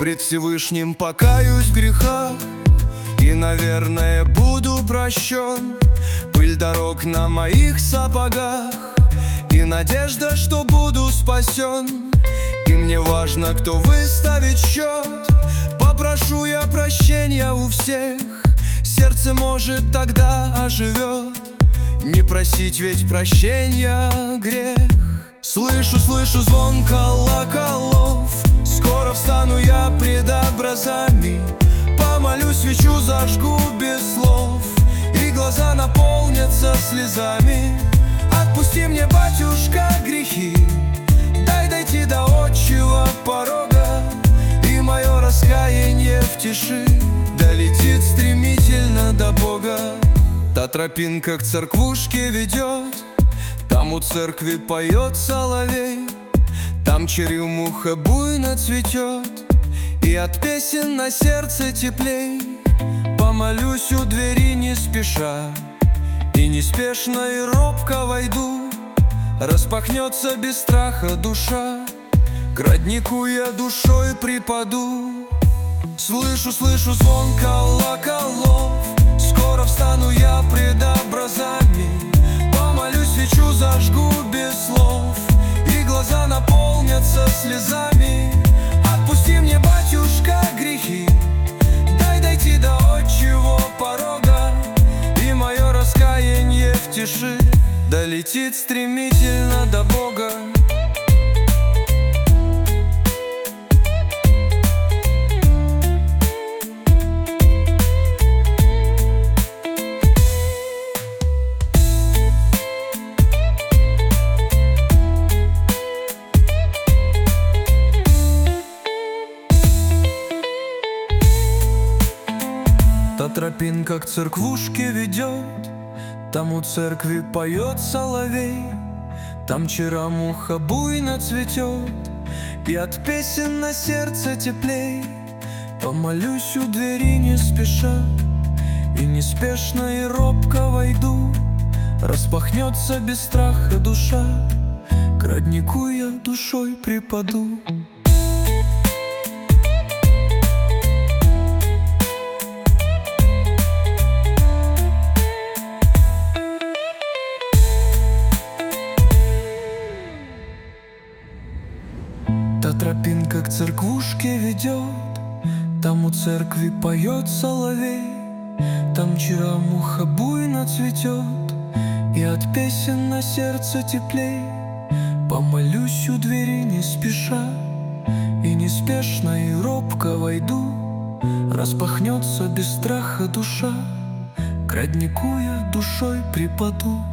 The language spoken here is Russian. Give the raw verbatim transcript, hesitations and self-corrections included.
Пред Всевышним покаюсь в грехах и, наверное, буду прощен. Пыль дорог на моих сапогах и надежда, что буду спасен. И мне важно, кто выставит счет. Попрошу я прощения у всех, сердце, может, тогда оживет. Не просить, ведь прощения грех. Слышу, слышу звон колоколов, скоро встану я пред образами. Помолю, свечу зажгу без слов, и глаза наполнятся слезами. Отпусти мне, батюшка, грехи, дай дойти до отчего порога, и мое раскаяние в тиши долетит стремительно до Бога. Та тропинка к церквушке ведет, там у церкви поет соловей, там черемуха буйно цветет, и от песен на сердце теплей. Помолюсь у двери не спеша, и неспешно и робко войду. Распахнется без страха душа, к роднику я душой припаду. Слышу, слышу звон колоколов, скоро встану я пред образами. Помолю, свечу зажгу без слов, и глаза наполнятся слезами. Отпусти мне, батюшка, грехи, дай дойти до отчего порога, и мое раскаяние в тиши долетит стремительно до Бога. Та тропинка к церквушке ведет, там у церкви поет соловей, там черемуха буйно цветет, и от песен на сердце теплей. Помолюсь у двери не спеша, и неспешно и робко войду. Распахнется без страха душа, к роднику я душой припаду. Та тропинка к церквушке ведет, там у церкви поет соловей, там черемуха буйно цветет, и от песен на сердце теплей. Помолюсь у двери не спеша, и неспешно и робко войду. Распахнется без страха душа, к роднику я душой припаду.